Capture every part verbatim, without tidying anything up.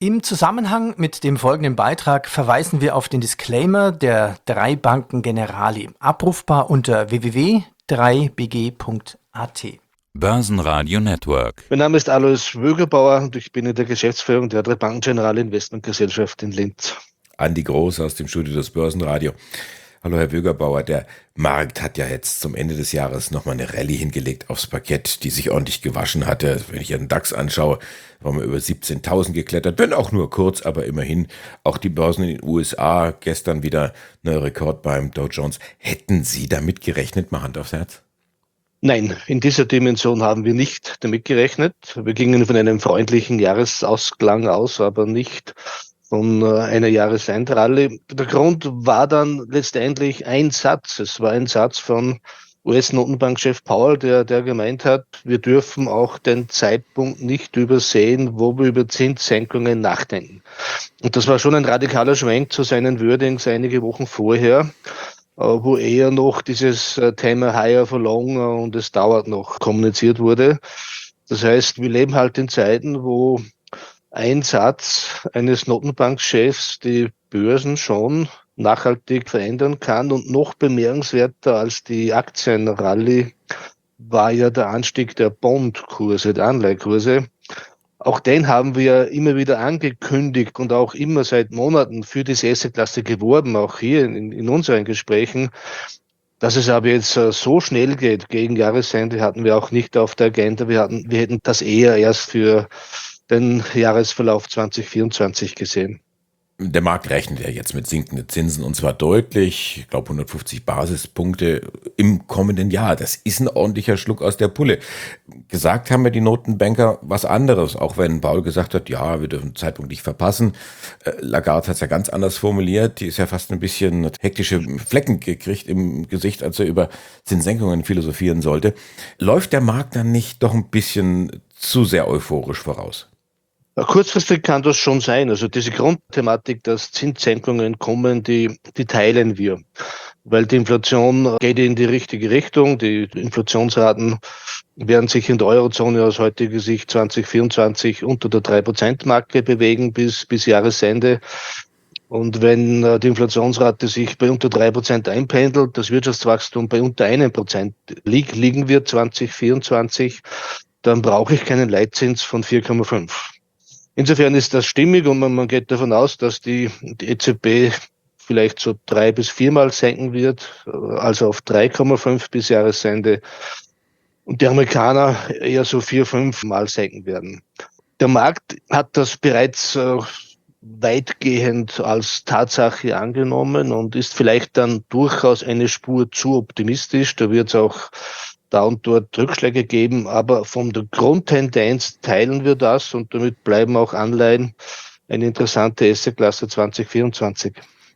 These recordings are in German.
Im Zusammenhang mit dem folgenden Beitrag verweisen wir auf den Disclaimer der drei Banken Generali, abrufbar unter w w w punkt drei b g punkt a t. Börsenradio Network. Mein Name ist Alois Wögerbauer und ich bin in der Geschäftsführung der drei Banken Generali Investmentgesellschaft in Linz. Andi Groß aus dem Studio des Börsenradio. Hallo Herr Wögerbauer, der Markt hat ja jetzt zum Ende des Jahres nochmal eine Rallye hingelegt aufs Parkett, die sich ordentlich gewaschen hatte. Wenn ich den DAX anschaue, waren wir über siebzehntausend geklettert, wenn auch nur kurz, aber immerhin. Auch die Börsen in den U S A, gestern wieder neuer Rekord beim Dow Jones. Hätten Sie damit gerechnet, mal Hand aufs Herz? Nein, in dieser Dimension haben wir nicht damit gerechnet. Wir gingen von einem freundlichen Jahresausklang aus, aber nicht von einer Jahresendrallye. Der Grund war dann letztendlich ein Satz. Es war ein Satz von U S-Notenbankchef Powell, der, der gemeint hat, wir dürfen auch den Zeitpunkt nicht übersehen, wo wir über Zinssenkungen nachdenken. Und das war schon ein radikaler Schwenk zu seinen Wordings einige Wochen vorher, wo eher noch dieses Thema Higher for Longer und es dauert noch kommuniziert wurde. Das heißt, wir leben halt in Zeiten, wo ein Satz eines Notenbankchefs die Börsen schon nachhaltig verändern kann. Und noch bemerkenswerter als die Aktienrallye war ja der Anstieg der Bondkurse, der Anleihekurse. Auch den haben wir immer wieder angekündigt und auch immer seit Monaten für diese Assetklasse geworben, auch hier in, in unseren Gesprächen. Dass es aber jetzt so schnell geht, gegen Jahresende hatten wir auch nicht auf der Agenda. Wir hatten, wir hätten das eher erst für den Jahresverlauf zwanzig vierundzwanzig gesehen. Der Markt rechnet ja jetzt mit sinkenden Zinsen und zwar deutlich, ich glaube hundertfünfzig Basispunkte im kommenden Jahr. Das ist ein ordentlicher Schluck aus der Pulle. Gesagt haben ja die Notenbanker was anderes, auch wenn Paul gesagt hat, ja, wir dürfen den Zeitpunkt nicht verpassen. Lagarde hat es ja ganz anders formuliert, die ist ja fast ein bisschen hektische Flecken gekriegt im Gesicht, als er über Zinssenkungen philosophieren sollte. Läuft der Markt dann nicht doch ein bisschen zu sehr euphorisch voraus? Kurzfristig kann das schon sein. Also diese Grundthematik, dass Zinssenkungen kommen, die, die teilen wir. Weil die Inflation geht in die richtige Richtung. Die Inflationsraten werden sich in der Eurozone aus heutiger Sicht zwanzig vierundzwanzig unter der drei Prozent Marke bewegen bis, bis Jahresende. Und wenn die Inflationsrate sich bei unter drei Prozent einpendelt, das Wirtschaftswachstum bei unter einem Prozent liegt, liegen wir zwanzig vierundzwanzig, dann brauche ich keinen Leitzins von vier Komma fünf. Insofern ist das stimmig und man, man geht davon aus, dass die, die E Z B vielleicht so drei bis viermal senken wird, also auf drei Komma fünf bis Jahresende. Und die Amerikaner eher so vier, fünf Mal senken werden. Der Markt hat das bereits äh, weitgehend als Tatsache angenommen und ist vielleicht dann durchaus eine Spur zu optimistisch. Da wird es auch da und dort Rückschläge geben, aber von der Grundtendenz teilen wir das und damit bleiben auch Anleihen eine interessante Assetklasse zwanzig vierundzwanzig.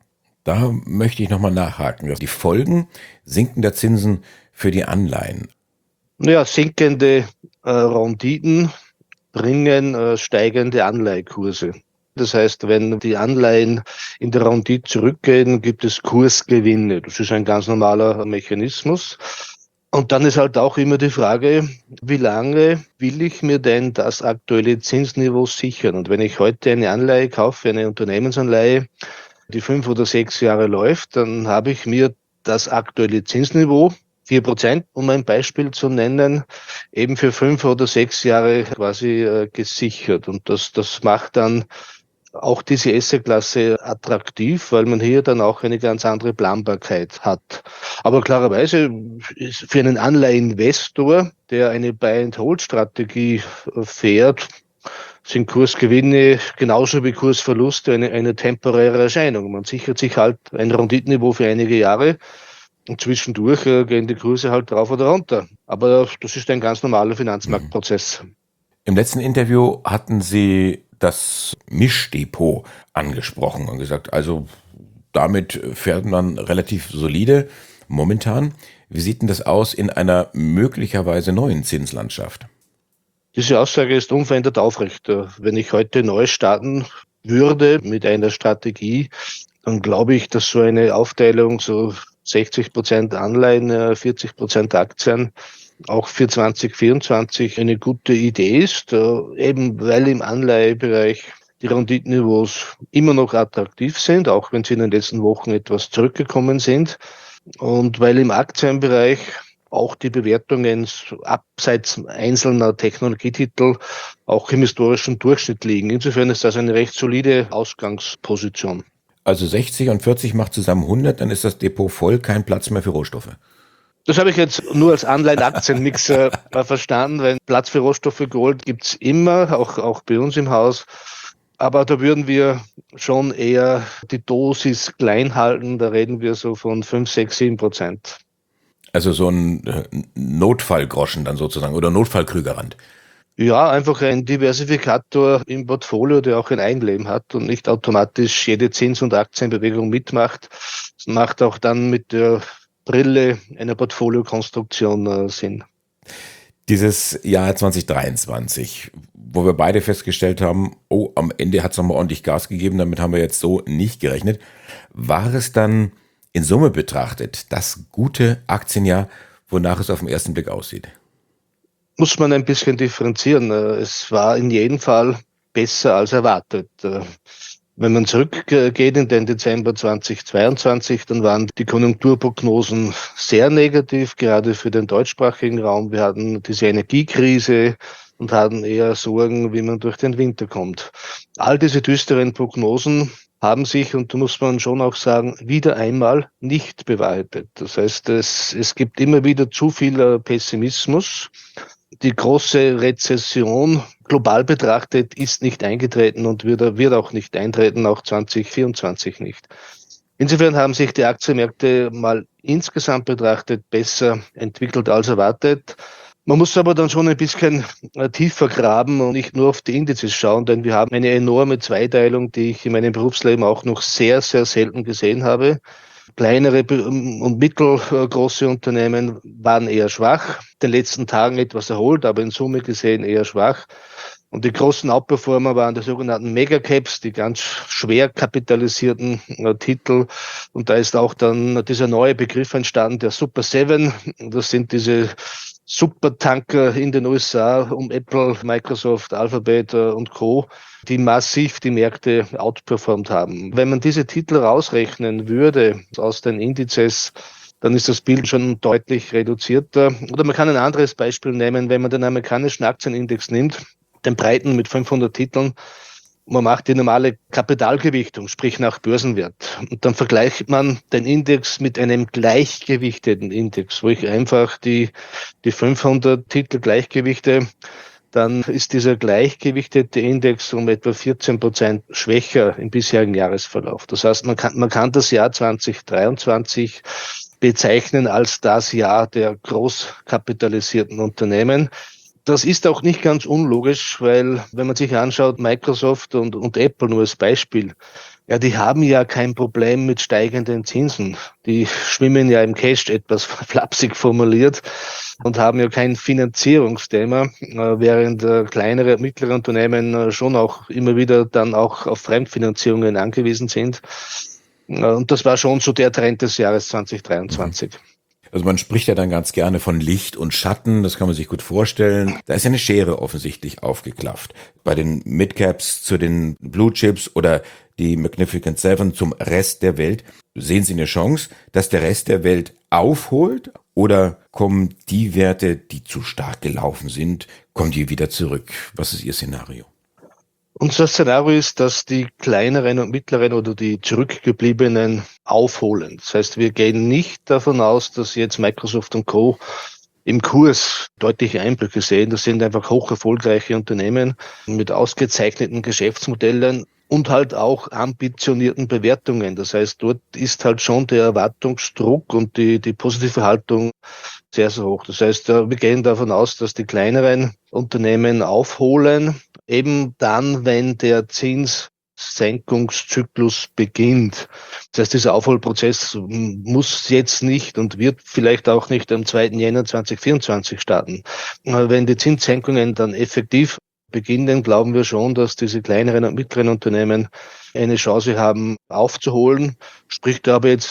Da möchte ich nochmal nachhaken. Die Folgen sinkender Zinsen für die Anleihen. Naja, sinkende äh, Renditen bringen äh, steigende Anleihekurse. Das heißt, wenn die Anleihen in der Rendite zurückgehen, gibt es Kursgewinne. Das ist ein ganz normaler Mechanismus. Und dann ist halt auch immer die Frage, wie lange will ich mir denn das aktuelle Zinsniveau sichern? Und wenn ich heute eine Anleihe kaufe, eine Unternehmensanleihe, die fünf oder sechs Jahre läuft, dann habe ich mir das aktuelle Zinsniveau, vier Prozent, um ein Beispiel zu nennen, eben für fünf oder sechs Jahre quasi äh, gesichert. Und das, das macht dann auch diese Assetklasse attraktiv, weil man hier dann auch eine ganz andere Planbarkeit hat. Aber klarerweise ist für einen Anleiheinvestor, der eine Buy-and-Hold-Strategie fährt, sind Kursgewinne genauso wie Kursverluste eine, eine temporäre Erscheinung. Man sichert sich halt ein Renditeniveau für einige Jahre und zwischendurch äh, gehen die Kurse halt drauf oder runter. Aber das ist ein ganz normaler Finanzmarktprozess. Im letzten Interview hatten Sie das Mischdepot angesprochen und gesagt, also damit fährt man relativ solide momentan. Wie sieht denn das aus in einer möglicherweise neuen Zinslandschaft? Diese Aussage ist unverändert aufrecht. Wenn ich heute neu starten würde mit einer Strategie, dann glaube ich, dass so eine Aufteilung so sechzig Prozent Anleihen, vierzig Prozent Aktien auch für zwanzig vierundzwanzig eine gute Idee ist, eben weil im Anleihebereich die Renditeniveaus immer noch attraktiv sind, auch wenn sie in den letzten Wochen etwas zurückgekommen sind. Und weil im Aktienbereich auch die Bewertungen abseits einzelner Technologietitel auch im historischen Durchschnitt liegen. Insofern ist das eine recht solide Ausgangsposition. Also sechzig und vierzig macht zusammen hundert, dann ist das Depot voll, kein Platz mehr für Rohstoffe. Das habe ich jetzt nur als Anleihen-Aktien-Mix äh, verstanden, weil Platz für Rohstoffe Gold gibt es immer, auch, auch bei uns im Haus. Aber da würden wir schon eher die Dosis klein halten, da reden wir so von fünf, sechs, sieben Prozent. Also so ein Notfallgroschen dann sozusagen oder Notfallkrügerrand. Ja, einfach ein Diversifikator im Portfolio, der auch ein Eigenleben hat und nicht automatisch jede Zins- und Aktienbewegung mitmacht. Das macht auch dann mit der Brille einer Portfoliokonstruktion äh, Sinn. Dieses Jahr zwanzig dreiundzwanzig, wo wir beide festgestellt haben, oh, am Ende hat es nochmal ordentlich Gas gegeben, damit haben wir jetzt so nicht gerechnet. War es dann in Summe betrachtet das gute Aktienjahr, wonach es auf den ersten Blick aussieht? Muss man ein bisschen differenzieren. Es war in jedem Fall besser als erwartet. Wenn man zurückgeht in den Dezember zweitausendzweiundzwanzig, dann waren die Konjunkturprognosen sehr negativ, gerade für den deutschsprachigen Raum. Wir hatten diese Energiekrise und hatten eher Sorgen, wie man durch den Winter kommt. All diese düsteren Prognosen haben sich, und da muss man schon auch sagen, wieder einmal nicht bewahrheitet. Das heißt, es, es gibt immer wieder zu viel Pessimismus. Die große Rezession global betrachtet ist nicht eingetreten und wird, wird auch nicht eintreten, auch zwanzig vierundzwanzig nicht. Insofern haben sich die Aktienmärkte mal insgesamt betrachtet besser entwickelt als erwartet. Man muss aber dann schon ein bisschen tiefer graben und nicht nur auf die Indizes schauen, denn wir haben eine enorme Zweiteilung, die ich in meinem Berufsleben auch noch sehr, sehr selten gesehen habe. Kleinere und mittelgroße Unternehmen waren eher schwach, in den letzten Tagen etwas erholt, aber in Summe gesehen eher schwach. Und die großen Outperformer waren die sogenannten Megacaps, die ganz schwer kapitalisierten äh, Titel. Und da ist auch dann dieser neue Begriff entstanden, der Super Seven. Das sind diese Supertanker in den U S A um Apple, Microsoft, Alphabet äh, und Co., die massiv die Märkte outperformt haben. Wenn man diese Titel rausrechnen würde aus den Indizes, dann ist das Bild schon deutlich reduzierter. Oder man kann ein anderes Beispiel nehmen, wenn man den amerikanischen Aktienindex nimmt, den breiten mit fünfhundert Titeln, man macht die normale Kapitalgewichtung, sprich nach Börsenwert. Und dann vergleicht man den Index mit einem gleichgewichteten Index, wo ich einfach die, die fünfhundert Titel gleichgewichte. Dann ist dieser gleichgewichtete Index um etwa vierzehn Prozent schwächer im bisherigen Jahresverlauf. Das heißt, man kann, man kann das Jahr zwanzig dreiundzwanzig bezeichnen als das Jahr der großkapitalisierten Unternehmen. Das ist auch nicht ganz unlogisch, weil wenn man sich anschaut, Microsoft und, und Apple nur als Beispiel, ja, die haben ja kein Problem mit steigenden Zinsen. Die schwimmen ja im Cash, etwas flapsig formuliert, und haben ja kein Finanzierungsthema, während kleinere und mittlere Unternehmen schon auch immer wieder dann auch auf Fremdfinanzierungen angewiesen sind. Und das war schon so der Trend des Jahres zwanzig dreiundzwanzig. Also man spricht ja dann ganz gerne von Licht und Schatten, das kann man sich gut vorstellen. Da ist ja eine Schere offensichtlich aufgeklafft. Bei den Midcaps zu den Blue Chips oder die Magnificent Seven zum Rest der Welt. Sehen Sie eine Chance, dass der Rest der Welt aufholt, oder kommen die Werte, die zu stark gelaufen sind, kommen die wieder zurück? Was ist Ihr Szenario? Unser Szenario ist, dass die kleineren und mittleren oder die zurückgebliebenen aufholen. Das heißt, wir gehen nicht davon aus, dass jetzt Microsoft und Co. im Kurs deutliche Einbrüche sehen. Das sind einfach hoch erfolgreiche Unternehmen mit ausgezeichneten Geschäftsmodellen und halt auch ambitionierten Bewertungen. Das heißt, dort ist halt schon der Erwartungsdruck und die, die positive Haltung sehr, sehr hoch. Das heißt, wir gehen davon aus, dass die kleineren Unternehmen aufholen, eben dann, wenn der Zinssenkungszyklus beginnt. Das heißt, dieser Aufholprozess muss jetzt nicht und wird vielleicht auch nicht am zweiten Jänner zweitausendvierundzwanzig starten. Wenn die Zinssenkungen dann effektiv beginnen, glauben wir schon, dass diese kleineren und mittleren Unternehmen eine Chance haben aufzuholen. Spricht aber jetzt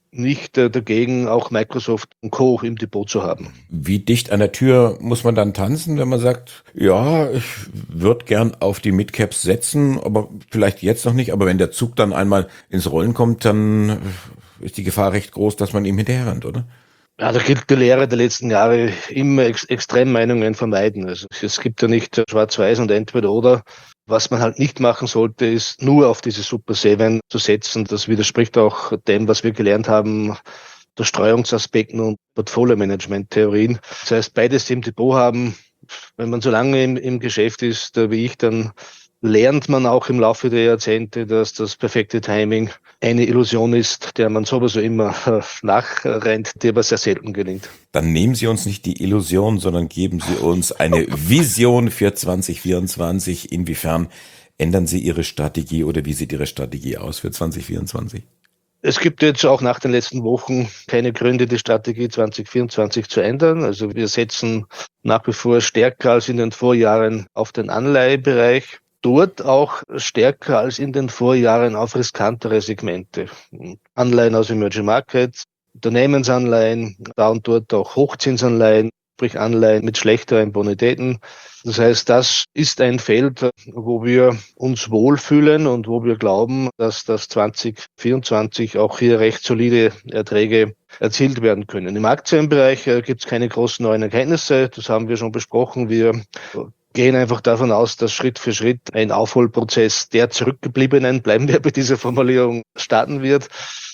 nicht äh, dagegen, auch Microsoft und Co. im Depot zu haben. Wie dicht an der Tür muss man dann tanzen, wenn man sagt, ja, ich würde gern auf die Midcaps setzen, aber vielleicht jetzt noch nicht, aber wenn der Zug dann einmal ins Rollen kommt, dann ist die Gefahr recht groß, dass man ihm hinterherrennt, oder? Ja, da gilt die Lehre der letzten Jahre, immer Ex- Extremmeinungen vermeiden. Also es gibt ja nicht schwarz-weiß und entweder oder. Was man halt nicht machen sollte, ist nur auf diese Super sieben zu setzen. Das widerspricht auch dem, was wir gelernt haben, der Streuungsaspekten und Portfolio-Management-Theorien. Das heißt, beides im Depot haben. Wenn man so lange im, im Geschäft ist wie ich, dann lernt man auch im Laufe der Jahrzehnte, dass das perfekte Timing eine Illusion ist, der man sowieso immer nachrennt, die aber sehr selten gelingt. Dann nehmen Sie uns nicht die Illusion, sondern geben Sie uns eine Vision für zwanzig vierundzwanzig. Inwiefern ändern Sie Ihre Strategie oder wie sieht Ihre Strategie aus für zwanzig vierundzwanzig? Es gibt jetzt auch nach den letzten Wochen keine Gründe, die Strategie zwanzig vierundzwanzig zu ändern. Also wir setzen nach wie vor stärker als in den Vorjahren auf den Anleihebereich. Dort auch stärker als in den Vorjahren auf riskantere Segmente. Anleihen aus Emerging Markets, Unternehmensanleihen, da und dort auch Hochzinsanleihen, sprich Anleihen mit schlechteren Bonitäten. Das heißt, das ist ein Feld, wo wir uns wohlfühlen und wo wir glauben, dass das zwanzig vierundzwanzig auch hier recht solide Erträge erzielt werden können. Im Aktienbereich gibt es keine großen neuen Erkenntnisse. Das haben wir schon besprochen. Wir gehen einfach davon aus, dass Schritt für Schritt ein Aufholprozess der Zurückgebliebenen, bleiben wir bei dieser Formulierung, starten wird.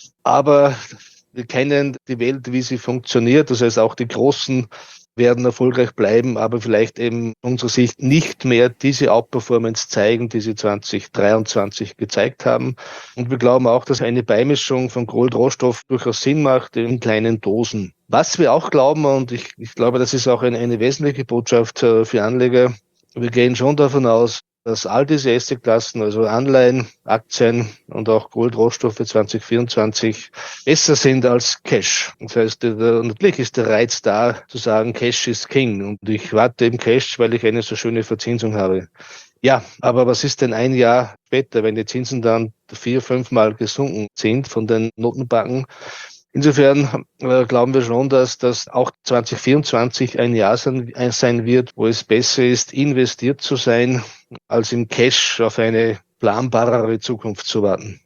Aber wir kennen die Welt, wie sie funktioniert. Das heißt, auch die Großen werden erfolgreich bleiben, aber vielleicht eben aus unserer Sicht nicht mehr diese Outperformance zeigen, die sie zwanzig dreiundzwanzig gezeigt haben. Und wir glauben auch, dass eine Beimischung von Gold-Rohstoff durchaus Sinn macht in kleinen Dosen. Was wir auch glauben, und ich, ich glaube, das ist auch eine, eine wesentliche Botschaft für Anleger, wir gehen schon davon aus, dass all diese Assetklassen, also Anleihen, Aktien und auch Gold-Rohstoffe zwanzig vierundzwanzig besser sind als Cash. Das heißt, der, natürlich ist der Reiz da, zu sagen, Cash ist King. Und ich warte eben Cash, weil ich eine so schöne Verzinsung habe. Ja, aber was ist denn ein Jahr später, wenn die Zinsen dann vier, fünfmal gesunken sind von den Notenbanken? Insofern äh, glauben wir schon, dass das auch zwanzig vierundzwanzig ein Jahr sein, sein wird, wo es besser ist, investiert zu sein, als im Cash auf eine planbarere Zukunft zu warten.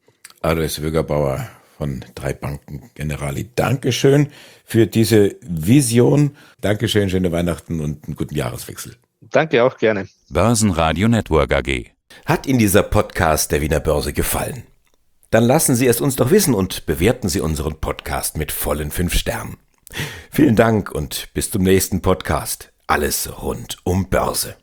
Alois Wögerbauer von drei Banken Generali. Dankeschön für diese Vision. Dankeschön, schöne Weihnachten und einen guten Jahreswechsel. Danke auch, gerne. Börsenradio Network A G. Hat Ihnen dieser Podcast der Wiener Börse gefallen? Dann lassen Sie es uns doch wissen und bewerten Sie unseren Podcast mit vollen fünf Sternen. Vielen Dank und bis zum nächsten Podcast. Alles rund um Börse.